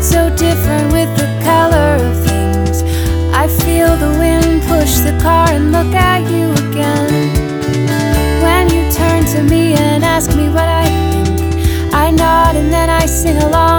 so different with the color of things. I feel the wind push the car and look at you again. When you turn to me and ask me what I think, I nod and then I sing along.